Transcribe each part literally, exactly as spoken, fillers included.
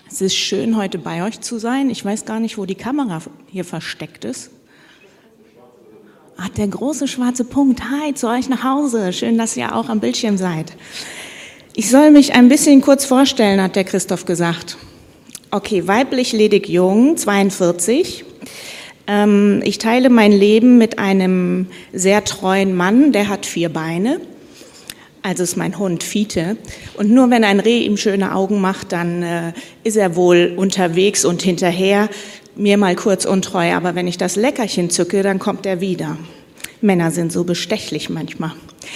Es ist schön, heute bei euch zu sein. Ich weiß gar nicht, wo die Kamera hier versteckt ist. Ach, der große schwarze Punkt. Hi, zu euch nach Hause. Schön, dass ihr auch am Bildschirm seid. Ich soll mich ein bisschen kurz vorstellen, hat der Christoph gesagt. Okay, weiblich, ledig, jung, zweiundvierzig. Ähm, ich teile mein Leben mit einem sehr treuen Mann, der hat vier Beine. Also ist mein Hund Fiete. Und nur wenn ein Reh ihm schöne Augen macht, dann äh, ist er wohl unterwegs und hinterher, mir mal kurz untreu. Aber wenn ich das Leckerchen zücke, dann kommt er wieder. Männer sind so bestechlich manchmal.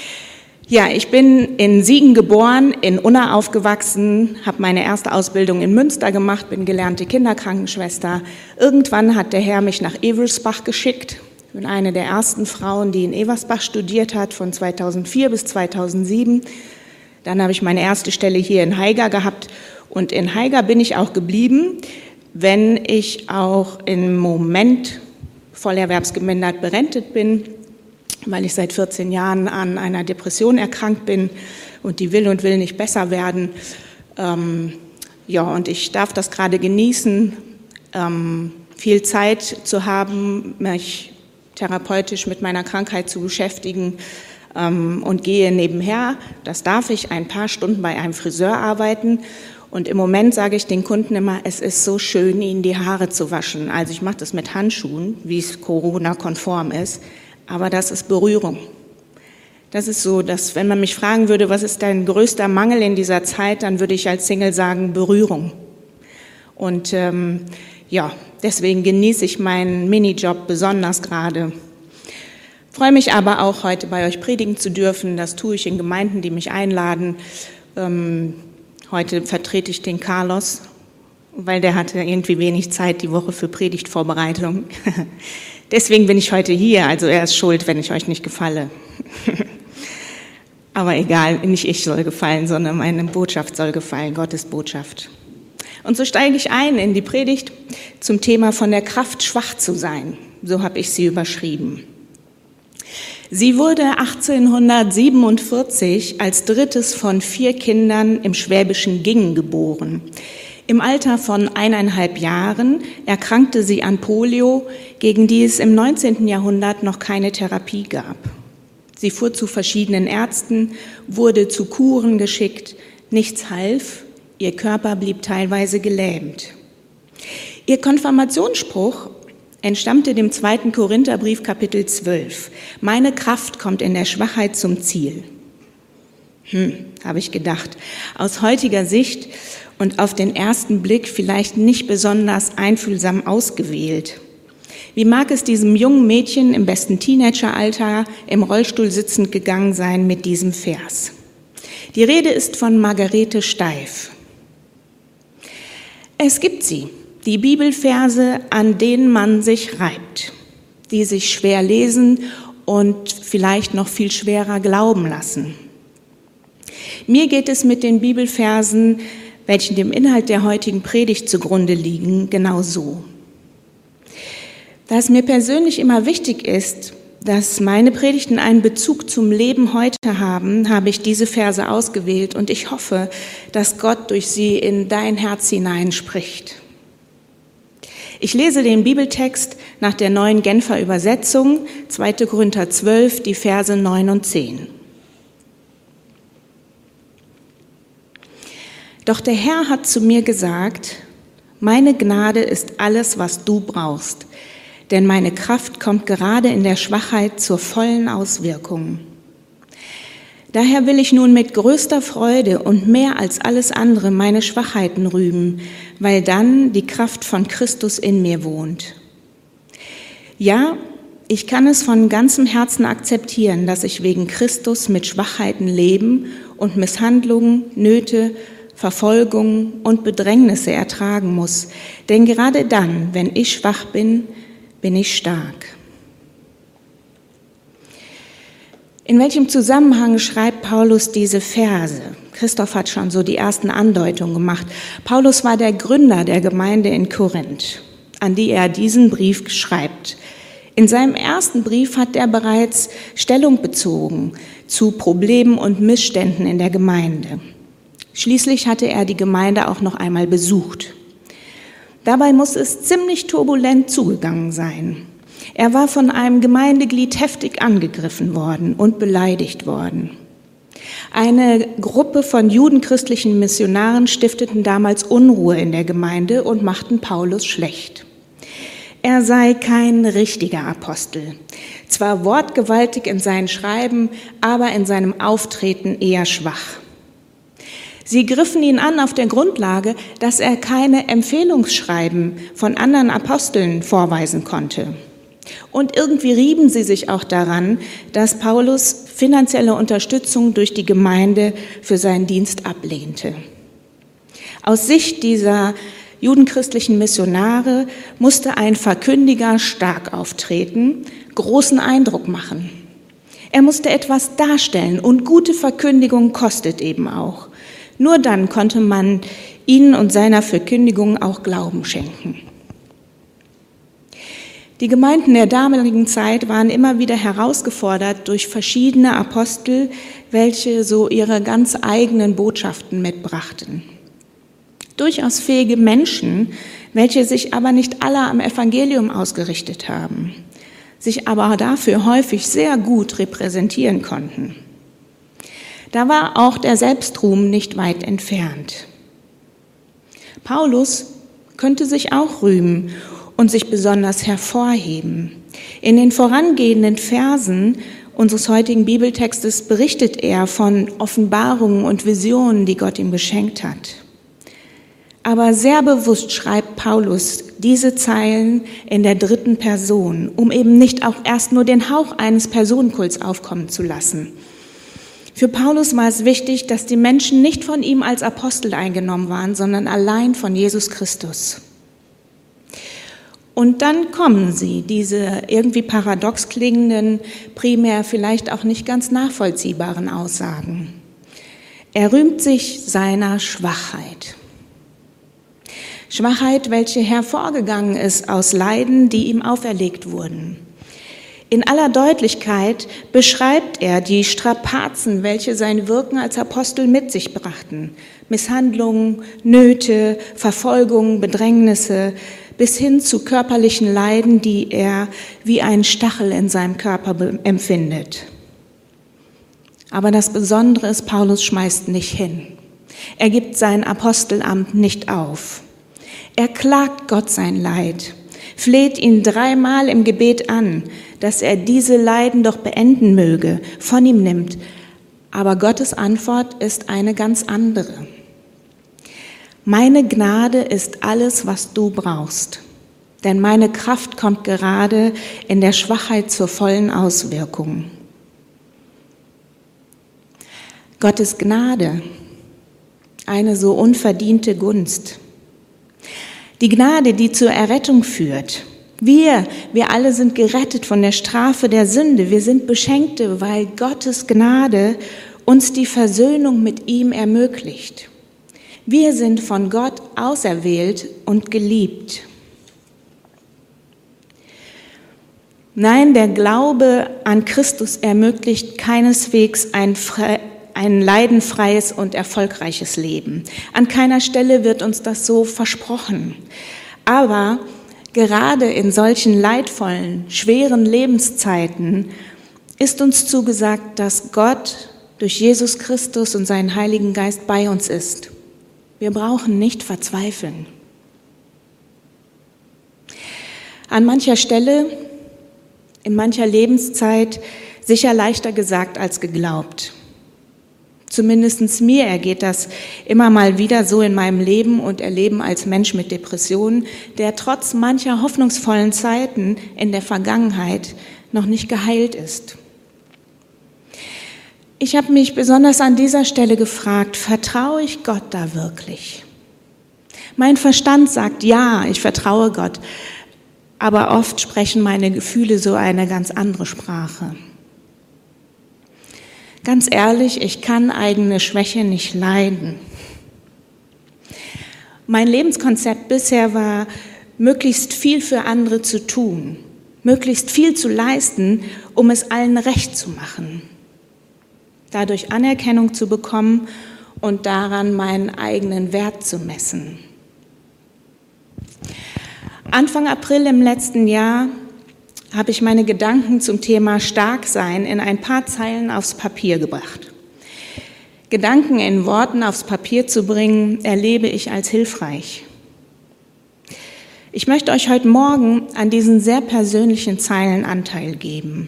Ja, ich bin in Siegen geboren, in Unna aufgewachsen, habe meine erste Ausbildung in Münster gemacht, bin gelernte Kinderkrankenschwester. Irgendwann hat der Herr mich nach Eversbach geschickt. Ich bin eine der ersten Frauen, die in Eversbach studiert hat, von zweitausendvier bis zweitausendsieben. Dann habe ich meine erste Stelle hier in Haiger gehabt und in Haiger bin ich auch geblieben, wenn ich auch im Moment vollerwerbsgemindert berentet bin, weil ich seit vierzehn Jahren an einer Depression erkrankt bin und die will und will nicht besser werden. Ähm, ja, und ich darf das gerade genießen, ähm, viel Zeit zu haben, mich therapeutisch mit meiner Krankheit zu beschäftigen ähm, und gehe nebenher, das darf ich, ein paar Stunden bei einem Friseur arbeiten. Und im Moment sage ich den Kunden immer, es ist so schön, ihnen die Haare zu waschen. Also ich mache das mit Handschuhen, wie es Corona-konform ist, aber das ist Berührung. Das ist so, dass wenn man mich fragen würde, was ist dein größter Mangel in dieser Zeit, dann würde ich als Single sagen, Berührung. Und ähm, ja, deswegen genieße ich meinen Minijob besonders gerade. Freue mich aber auch, heute bei euch predigen zu dürfen. Das tue ich in Gemeinden, die mich einladen. Ähm, heute vertrete ich den Carlos, weil der hatte irgendwie wenig Zeit die Woche für Predigtvorbereitung. Deswegen bin ich heute hier, also er ist schuld, wenn ich euch nicht gefalle. Aber egal, nicht ich soll gefallen, sondern meine Botschaft soll gefallen, Gottes Botschaft. Und so steige ich ein in die Predigt zum Thema von der Kraft schwach zu sein. So habe ich sie überschrieben. Sie wurde achtzehnhundertsiebenundvierzig als drittes von vier Kindern im schwäbischen Gingen geboren. Im Alter von eineinhalb Jahren erkrankte sie an Polio, gegen die es im neunzehnten Jahrhundert noch keine Therapie gab. Sie fuhr zu verschiedenen Ärzten, wurde zu Kuren geschickt, nichts half. Ihr Körper blieb teilweise gelähmt. Ihr Konfirmationsspruch entstammte dem zweiten Korintherbrief, Kapitel zwölf. Meine Kraft kommt in der Schwachheit zum Ziel. Hm, habe ich gedacht. Aus heutiger Sicht und auf den ersten Blick vielleicht nicht besonders einfühlsam ausgewählt. Wie mag es diesem jungen Mädchen im besten Teenageralter im Rollstuhl sitzend gegangen sein mit diesem Vers? Die Rede ist von Margarete Steif. Es gibt sie, die Bibelverse, an denen man sich reibt, die sich schwer lesen und vielleicht noch viel schwerer glauben lassen. Mir geht es mit den Bibelversen, welche dem Inhalt der heutigen Predigt zugrunde liegen, genau so. Da es mir persönlich immer wichtig ist, dass meine Predigten einen Bezug zum Leben heute haben, habe ich diese Verse ausgewählt und ich hoffe, dass Gott durch sie in dein Herz hinein spricht. Ich lese den Bibeltext nach der neuen Genfer Übersetzung, zweiter Korinther zwölf, die Verse neun und zehn. Doch der Herr hat zu mir gesagt, meine Gnade ist alles, was du brauchst. Denn meine Kraft kommt gerade in der Schwachheit zur vollen Auswirkung. Daher will ich nun mit größter Freude und mehr als alles andere meine Schwachheiten rühmen, weil dann die Kraft von Christus in mir wohnt. Ja, ich kann es von ganzem Herzen akzeptieren, dass ich wegen Christus mit Schwachheiten leben und Misshandlungen, Nöte, Verfolgungen und Bedrängnisse ertragen muss. Denn gerade dann, wenn ich schwach bin, bin ich stark. In welchem Zusammenhang schreibt Paulus diese Verse? Christoph hat schon so die ersten Andeutungen gemacht. Paulus war der Gründer der Gemeinde in Korinth, an die er diesen Brief schreibt. In seinem ersten Brief hat er bereits Stellung bezogen zu Problemen und Missständen in der Gemeinde. Schließlich hatte er die Gemeinde auch noch einmal besucht. Dabei muss es ziemlich turbulent zugegangen sein. Er war von einem Gemeindeglied heftig angegriffen worden und beleidigt worden. Eine Gruppe von judenchristlichen Missionaren stifteten damals Unruhe in der Gemeinde und machten Paulus schlecht. Er sei kein richtiger Apostel, zwar wortgewaltig in seinen Schreiben, aber in seinem Auftreten eher schwach. Sie griffen ihn an auf der Grundlage, dass er keine Empfehlungsschreiben von anderen Aposteln vorweisen konnte. Und irgendwie rieben sie sich auch daran, dass Paulus finanzielle Unterstützung durch die Gemeinde für seinen Dienst ablehnte. Aus Sicht dieser judenchristlichen Missionare musste ein Verkündiger stark auftreten, großen Eindruck machen. Er musste etwas darstellen und gute Verkündigung kostet eben auch. Nur dann konnte man ihnen und seiner Verkündigung auch Glauben schenken. Die Gemeinden der damaligen Zeit waren immer wieder herausgefordert durch verschiedene Apostel, welche so ihre ganz eigenen Botschaften mitbrachten. Durchaus fähige Menschen, welche sich aber nicht alle am Evangelium ausgerichtet haben, sich aber dafür häufig sehr gut repräsentieren konnten. Da war auch der Selbstruhm nicht weit entfernt. Paulus könnte sich auch rühmen und sich besonders hervorheben. In den vorangehenden Versen unseres heutigen Bibeltextes berichtet er von Offenbarungen und Visionen, die Gott ihm geschenkt hat. Aber sehr bewusst schreibt Paulus diese Zeilen in der dritten Person, um eben nicht auch erst nur den Hauch eines Personenkults aufkommen zu lassen. Für Paulus war es wichtig, dass die Menschen nicht von ihm als Apostel eingenommen waren, sondern allein von Jesus Christus. Und dann kommen sie, diese irgendwie paradox klingenden, primär vielleicht auch nicht ganz nachvollziehbaren Aussagen. Er rühmt sich seiner Schwachheit. Schwachheit, welche hervorgegangen ist aus Leiden, die ihm auferlegt wurden. In aller Deutlichkeit beschreibt er die Strapazen, welche sein Wirken als Apostel mit sich brachten. Misshandlungen, Nöte, Verfolgungen, Bedrängnisse, bis hin zu körperlichen Leiden, die er wie einen Stachel in seinem Körper empfindet. Aber das Besondere ist, Paulus schmeißt nicht hin. Er gibt sein Apostelamt nicht auf. Er klagt Gott sein Leid, fleht ihn dreimal im Gebet an, dass er diese Leiden doch beenden möge, von ihm nimmt. Aber Gottes Antwort ist eine ganz andere. Meine Gnade ist alles, was du brauchst, denn meine Kraft kommt gerade in der Schwachheit zur vollen Auswirkung. Gottes Gnade, eine so unverdiente Gunst. Die Gnade, die zur Errettung führt. Wir, wir alle sind gerettet von der Strafe der Sünde. Wir sind Beschenkte, weil Gottes Gnade uns die Versöhnung mit ihm ermöglicht. Wir sind von Gott auserwählt und geliebt. Nein, der Glaube an Christus ermöglicht keineswegs ein, ein leidenfreies und erfolgreiches Leben. An keiner Stelle wird uns das so versprochen. Aber gerade in solchen leidvollen, schweren Lebenszeiten ist uns zugesagt, dass Gott durch Jesus Christus und seinen Heiligen Geist bei uns ist. Wir brauchen nicht verzweifeln. An mancher Stelle, in mancher Lebenszeit, sicher leichter gesagt als geglaubt. Zumindest mir ergeht das immer mal wieder so in meinem Leben und Erleben als Mensch mit Depressionen, der trotz mancher hoffnungsvollen Zeiten in der Vergangenheit noch nicht geheilt ist. Ich habe mich besonders an dieser Stelle gefragt, vertraue ich Gott da wirklich? Mein Verstand sagt, ja, ich vertraue Gott, aber oft sprechen meine Gefühle so eine ganz andere Sprache. Ganz ehrlich, ich kann eigene Schwäche nicht leiden. Mein Lebenskonzept bisher war, möglichst viel für andere zu tun, möglichst viel zu leisten, um es allen recht zu machen. Dadurch Anerkennung zu bekommen und daran meinen eigenen Wert zu messen. Anfang April im letzten Jahr habe ich meine Gedanken zum Thema Starksein in ein paar Zeilen aufs Papier gebracht. Gedanken in Worten aufs Papier zu bringen, erlebe ich als hilfreich. Ich möchte euch heute Morgen an diesen sehr persönlichen Zeilen Anteil geben.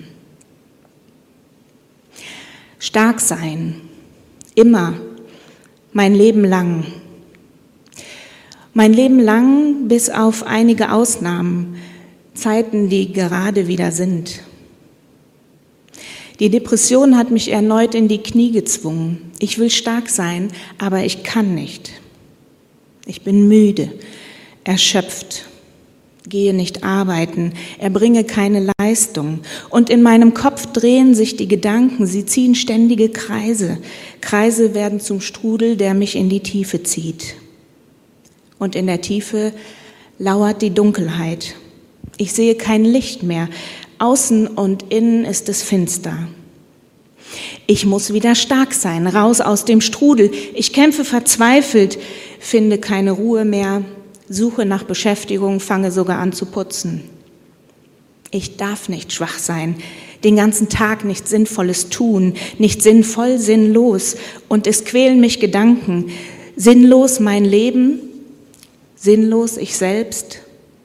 Stark sein, immer, mein Leben lang. Mein Leben lang, bis auf einige Ausnahmen, Zeiten, die gerade wieder sind. Die Depression hat mich erneut in die Knie gezwungen. Ich will stark sein, aber ich kann nicht. Ich bin müde, erschöpft, gehe nicht arbeiten, erbringe keine Leistung. Und in meinem Kopf drehen sich die Gedanken, sie ziehen ständige Kreise. Kreise werden zum Strudel, der mich in die Tiefe zieht. Und in der Tiefe lauert die Dunkelheit. Ich sehe kein Licht mehr. Außen und innen ist es finster. Ich muss wieder stark sein, raus aus dem Strudel. Ich kämpfe verzweifelt, finde keine Ruhe mehr, suche nach Beschäftigung, fange sogar an zu putzen. Ich darf nicht schwach sein, den ganzen Tag nichts Sinnvolles tun, nicht sinnvoll, sinnlos. Und es quälen mich Gedanken. Sinnlos mein Leben, sinnlos ich selbst.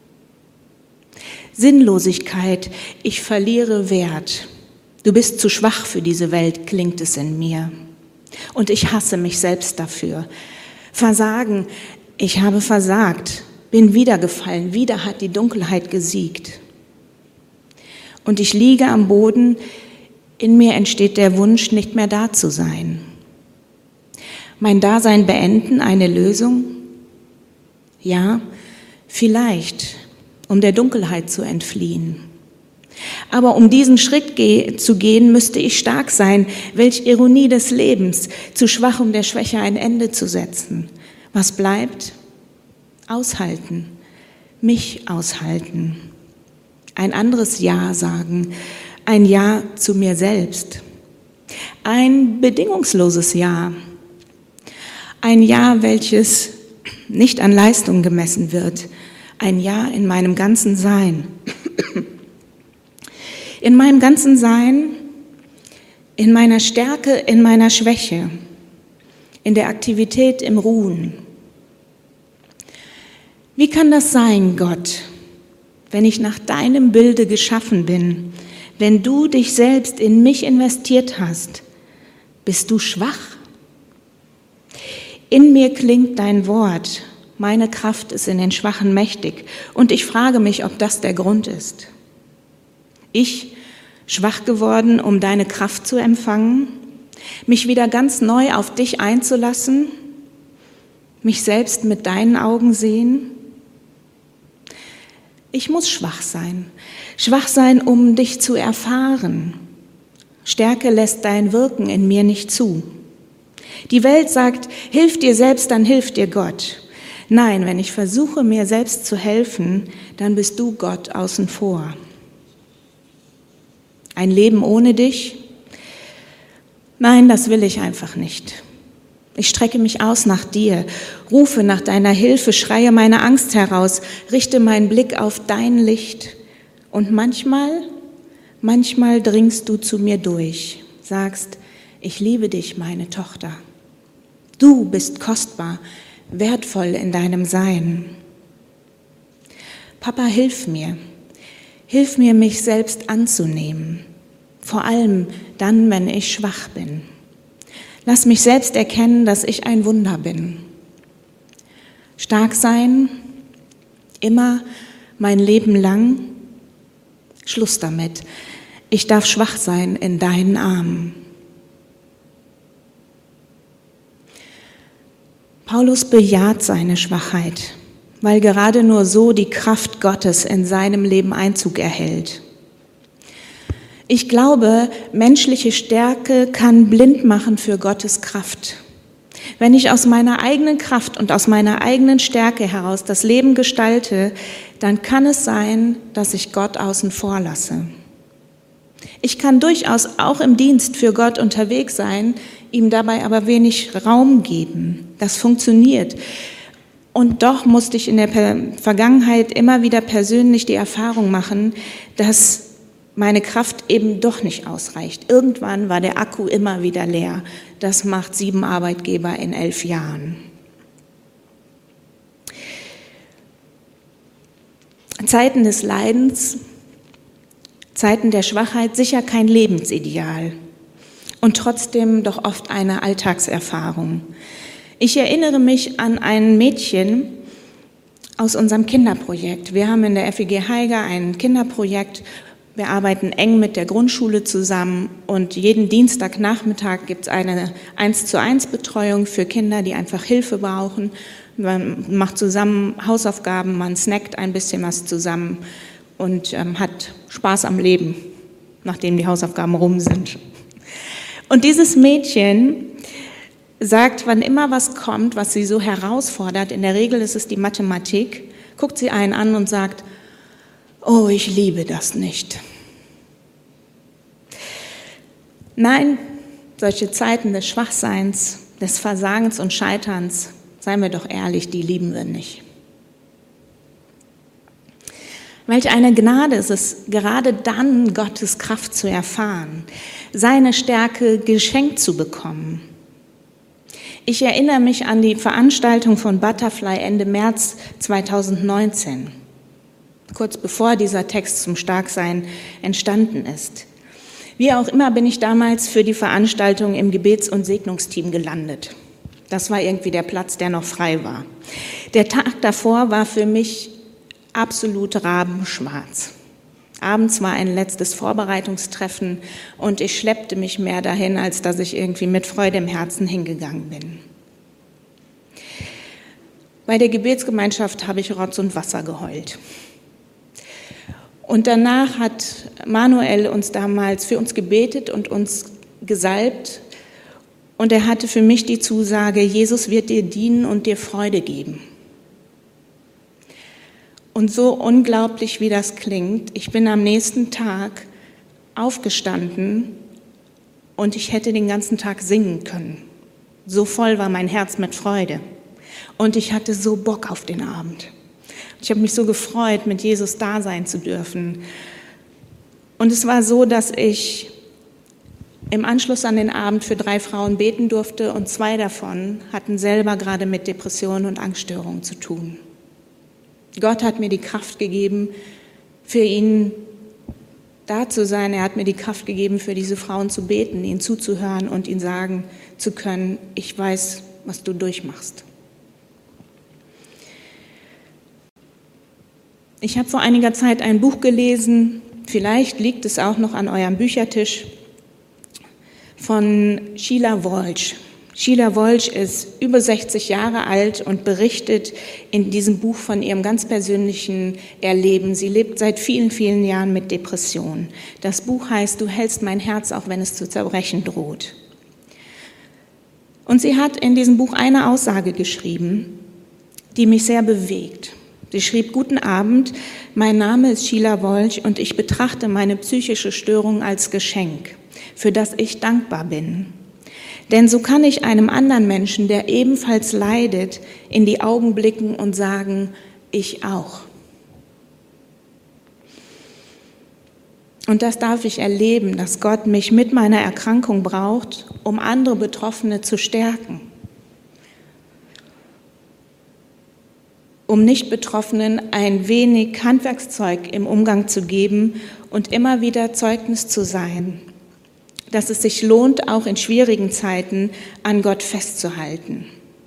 Sinnlosigkeit, ich verliere Wert. Du bist zu schwach für diese Welt, klingt es in mir. Und ich hasse mich selbst dafür. Versagen, ich habe versagt, bin wieder gefallen, wieder hat die Dunkelheit gesiegt. Und ich liege am Boden, in mir entsteht der Wunsch, nicht mehr da zu sein. Mein Dasein beenden, eine Lösung? Ja, vielleicht, um der Dunkelheit zu entfliehen. Aber um diesen Schritt ge- zu gehen, müsste ich stark sein. Welch Ironie des Lebens, zu schwach, um der Schwäche ein Ende zu setzen. Was bleibt? Aushalten, mich aushalten. Ein anderes Ja sagen, ein Ja zu mir selbst. Ein bedingungsloses Ja. Ein Ja, welches nicht an Leistung gemessen wird. Ein Ja in meinem ganzen Sein. In meinem ganzen Sein, in meiner Stärke, in meiner Schwäche, in der Aktivität, im Ruhen. Wie kann das sein, Gott, wenn ich nach deinem Bilde geschaffen bin, wenn du dich selbst in mich investiert hast? Bist du schwach? In mir klingt dein Wort. Meine Kraft ist in den Schwachen mächtig. Und ich frage mich, ob das der Grund ist. Ich, schwach geworden, um deine Kraft zu empfangen, mich wieder ganz neu auf dich einzulassen, mich selbst mit deinen Augen sehen. Ich muss schwach sein. Schwach sein, um dich zu erfahren. Stärke lässt dein Wirken in mir nicht zu. Die Welt sagt, hilf dir selbst, dann hilft dir Gott. Nein, wenn ich versuche, mir selbst zu helfen, dann bist du Gott außen vor. Ein Leben ohne dich? Nein, das will ich einfach nicht. Ich strecke mich aus nach dir, rufe nach deiner Hilfe, schreie meine Angst heraus, richte meinen Blick auf dein Licht. Und manchmal, manchmal dringst du zu mir durch, sagst, ich liebe dich, meine Tochter. Du bist kostbar, wertvoll in deinem Sein. Papa, hilf mir. Hilf mir, mich selbst anzunehmen. Vor allem dann, wenn ich schwach bin. Lass mich selbst erkennen, dass ich ein Wunder bin. Stark sein, immer, mein Leben lang. Schluss damit. Ich darf schwach sein in deinen Armen. Paulus bejaht seine Schwachheit, weil gerade nur so die Kraft Gottes in seinem Leben Einzug erhält. Ich glaube, menschliche Stärke kann blind machen für Gottes Kraft. Wenn ich aus meiner eigenen Kraft und aus meiner eigenen Stärke heraus das Leben gestalte, dann kann es sein, dass ich Gott außen vor lasse. Ich kann durchaus auch im Dienst für Gott unterwegs sein, ihm dabei aber wenig Raum geben. Das funktioniert. Und doch musste ich in der Vergangenheit immer wieder persönlich die Erfahrung machen, dass meine Kraft eben doch nicht ausreicht. Irgendwann war der Akku immer wieder leer. Das macht sieben Arbeitgeber in elf Jahren. Zeiten des Leidens, Zeiten der Schwachheit, sicher kein Lebensideal und trotzdem doch oft eine Alltagserfahrung. Ich erinnere mich an ein Mädchen aus unserem Kinderprojekt. Wir haben in der F E G Haiger ein Kinderprojekt. Wir arbeiten eng mit der Grundschule zusammen und jeden Dienstagnachmittag gibt es eine eins zu eins Betreuung für Kinder, die einfach Hilfe brauchen. Man macht zusammen Hausaufgaben, man snackt ein bisschen was zusammen und ähm, hat Spaß am Leben, nachdem die Hausaufgaben rum sind. Und dieses Mädchen sagt, wann immer was kommt, was sie so herausfordert, in der Regel ist es die Mathematik, guckt sie einen an und sagt, oh, ich liebe das nicht. Nein, solche Zeiten des Schwachseins, des Versagens und Scheiterns, seien wir doch ehrlich, die lieben wir nicht. Welch eine Gnade ist es, gerade dann Gottes Kraft zu erfahren, seine Stärke geschenkt zu bekommen. Ich erinnere mich an die Veranstaltung von Butterfly Ende März zweitausendneunzehn, kurz bevor dieser Text zum Starksein entstanden ist. Wie auch immer bin ich damals für die Veranstaltung im Gebets- und Segnungsteam gelandet. Das war irgendwie der Platz, der noch frei war. Der Tag davor war für mich absolut rabenschwarz. Abends war ein letztes Vorbereitungstreffen und ich schleppte mich mehr dahin, als dass ich irgendwie mit Freude im Herzen hingegangen bin. Bei der Gebetsgemeinschaft habe ich Rotz und Wasser geheult. Und danach hat Manuel uns damals für uns gebetet und uns gesalbt. Und er hatte für mich die Zusage, Jesus wird dir dienen und dir Freude geben. Und so unglaublich, wie das klingt, ich bin am nächsten Tag aufgestanden und ich hätte den ganzen Tag singen können. So voll war mein Herz mit Freude. Und ich hatte so Bock auf den Abend. Ich habe mich so gefreut, mit Jesus da sein zu dürfen. Und es war so, dass ich im Anschluss an den Abend für drei Frauen beten durfte und zwei davon hatten selber gerade mit Depressionen und Angststörungen zu tun. Gott hat mir die Kraft gegeben, für ihn da zu sein. Er hat mir die Kraft gegeben, für diese Frauen zu beten, ihnen zuzuhören und ihnen sagen zu können, ich weiß, was du durchmachst. Ich habe vor einiger Zeit ein Buch gelesen, vielleicht liegt es auch noch an eurem Büchertisch, von Sheila Walsh. Sheila Walsh ist über sechzig Jahre alt und berichtet in diesem Buch von ihrem ganz persönlichen Erleben. Sie lebt seit vielen, vielen Jahren mit Depressionen. Das Buch heißt, du hältst mein Herz, auch wenn es zu zerbrechen droht. Und sie hat in diesem Buch eine Aussage geschrieben, die mich sehr bewegt. Sie schrieb, guten Abend, mein Name ist Sheila Walsh und ich betrachte meine psychische Störung als Geschenk, für das ich dankbar bin. Denn so kann ich einem anderen Menschen, der ebenfalls leidet, in die Augen blicken und sagen, ich auch. Und das darf ich erleben, dass Gott mich mit meiner Erkrankung braucht, um andere Betroffene zu stärken. Um Nicht-Betroffenen ein wenig Handwerkszeug im Umgang zu geben und immer wieder Zeugnis zu sein, dass es sich lohnt, auch in schwierigen Zeiten an Gott festzuhalten.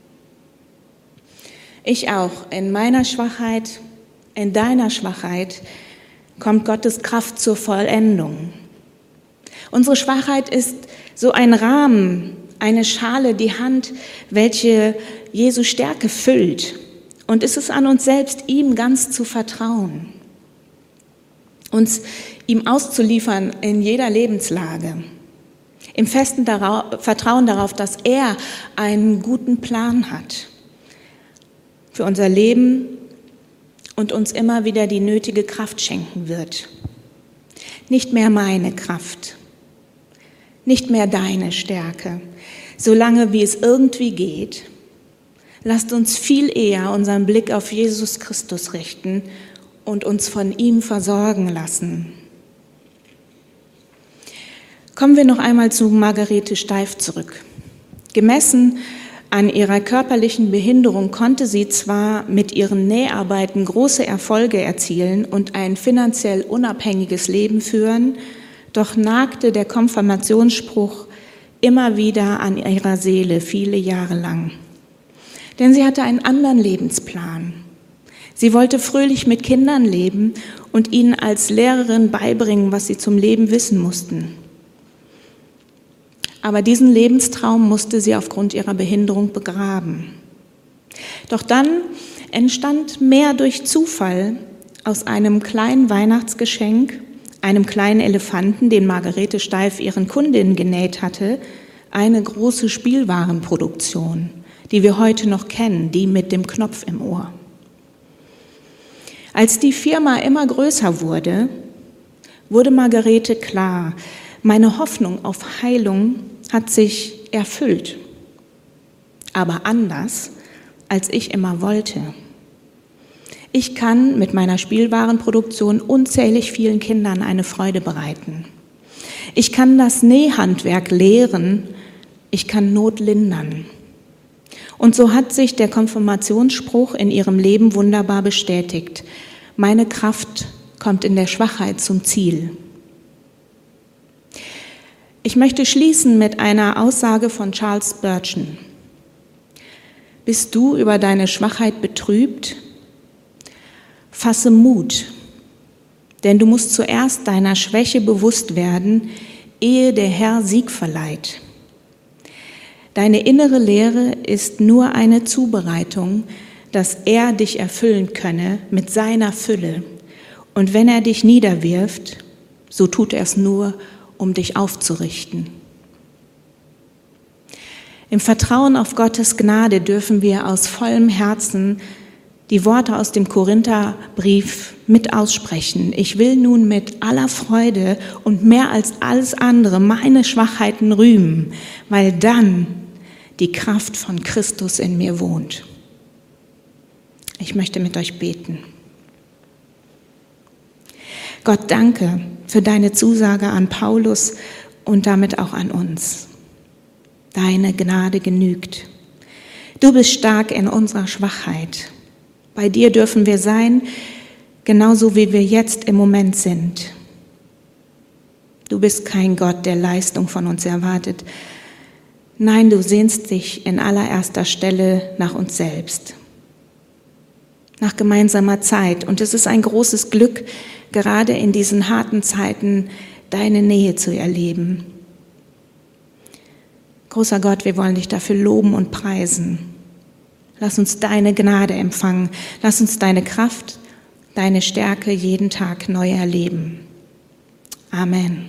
Ich auch. In meiner Schwachheit, in deiner Schwachheit kommt Gottes Kraft zur Vollendung. Unsere Schwachheit ist so ein Rahmen, eine Schale, die Hand, welche Jesu Stärke füllt. Und es ist an uns selbst, ihm ganz zu vertrauen, uns ihm auszuliefern in jeder Lebenslage. Im festen darauf, Vertrauen darauf, dass er einen guten Plan hat für unser Leben und uns immer wieder die nötige Kraft schenken wird. Nicht mehr meine Kraft, nicht mehr deine Stärke, solange wie es irgendwie geht, Lasst uns viel eher unseren Blick auf Jesus Christus richten und uns von ihm versorgen lassen. Kommen wir noch einmal zu Margarete Steiff zurück. Gemessen an ihrer körperlichen Behinderung konnte sie zwar mit ihren Näharbeiten große Erfolge erzielen und ein finanziell unabhängiges Leben führen, doch nagte der Konfirmationsspruch immer wieder an ihrer Seele viele Jahre lang. Denn sie hatte einen anderen Lebensplan. Sie wollte fröhlich mit Kindern leben und ihnen als Lehrerin beibringen, was sie zum Leben wissen mussten. Aber diesen Lebenstraum musste sie aufgrund ihrer Behinderung begraben. Doch dann entstand mehr durch Zufall aus einem kleinen Weihnachtsgeschenk, einem kleinen Elefanten, den Margarete Steiff ihren Kundinnen genäht hatte, eine große Spielwarenproduktion, die wir heute noch kennen, die mit dem Knopf im Ohr. Als die Firma immer größer wurde, wurde Margarete klar, meine Hoffnung auf Heilung hat sich erfüllt, aber anders, als ich immer wollte. Ich kann mit meiner Spielwarenproduktion unzählig vielen Kindern eine Freude bereiten. Ich kann das Nähhandwerk lehren, ich kann Not lindern. Und so hat sich der Konfirmationsspruch in ihrem Leben wunderbar bestätigt. Meine Kraft kommt in der Schwachheit zum Ziel. Ich möchte schließen mit einer Aussage von Charles Spurgeon. Bist du über deine Schwachheit betrübt? Fasse Mut, denn du musst zuerst deiner Schwäche bewusst werden, ehe der Herr Sieg verleiht. Deine innere Leere ist nur eine Zubereitung, dass er dich erfüllen könne mit seiner Fülle. Und wenn er dich niederwirft, so tut er es nur, um dich aufzurichten. Im Vertrauen auf Gottes Gnade dürfen wir aus vollem Herzen die Worte aus dem Korintherbrief mit aussprechen. Ich will nun mit aller Freude und mehr als alles andere meine Schwachheiten rühmen, weil dann die Kraft von Christus in mir wohnt. Ich möchte mit euch beten. Gott, danke für deine Zusage an Paulus und damit auch an uns. Deine Gnade genügt. Du bist stark in unserer Schwachheit. Bei dir dürfen wir sein, genauso wie wir jetzt im Moment sind. Du bist kein Gott, der Leistung von uns erwartet. Nein, du sehnst dich in allererster Stelle nach uns selbst, nach gemeinsamer Zeit. Und es ist ein großes Glück, gerade in diesen harten Zeiten deine Nähe zu erleben. Großer Gott, wir wollen dich dafür loben und preisen. Lass uns deine Gnade empfangen. Lass uns deine Kraft, deine Stärke jeden Tag neu erleben. Amen.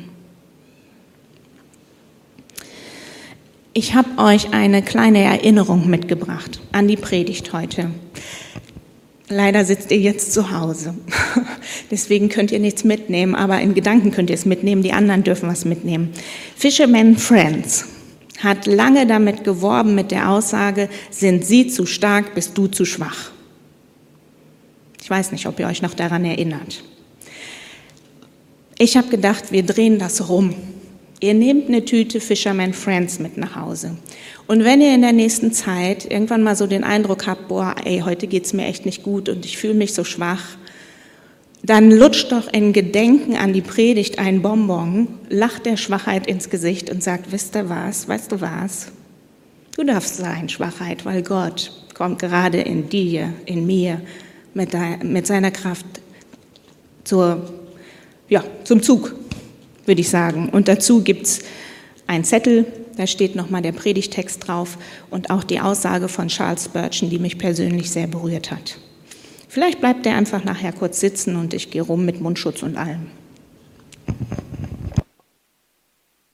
Ich habe euch eine kleine Erinnerung mitgebracht an die Predigt heute. Leider sitzt ihr jetzt zu Hause. Deswegen könnt ihr nichts mitnehmen, aber in Gedanken könnt ihr es mitnehmen. Die anderen dürfen was mitnehmen. Fisherman Friends hat lange damit geworben mit der Aussage, sind sie zu stark, bist du zu schwach. Ich weiß nicht, ob ihr euch noch daran erinnert. Ich habe gedacht, wir drehen das rum. Ihr nehmt eine Tüte Fisherman Friends mit nach Hause. Und wenn ihr in der nächsten Zeit irgendwann mal so den Eindruck habt, boah, ey, heute geht's mir echt nicht gut und ich fühle mich so schwach, dann lutscht doch in Gedenken an die Predigt ein Bonbon, lacht der Schwachheit ins Gesicht und sagt, wisst ihr was, weißt du was? Du darfst sein, Schwachheit, weil Gott kommt gerade in dir, in mir, mit, dein, mit seiner Kraft zur, ja, zum Zug, würde ich sagen. Und dazu gibt's einen Zettel, da steht nochmal der Predigtext drauf und auch die Aussage von Charles Spurgeon, die mich persönlich sehr berührt hat. Vielleicht bleibt er einfach nachher kurz sitzen und ich gehe rum mit Mundschutz und allem.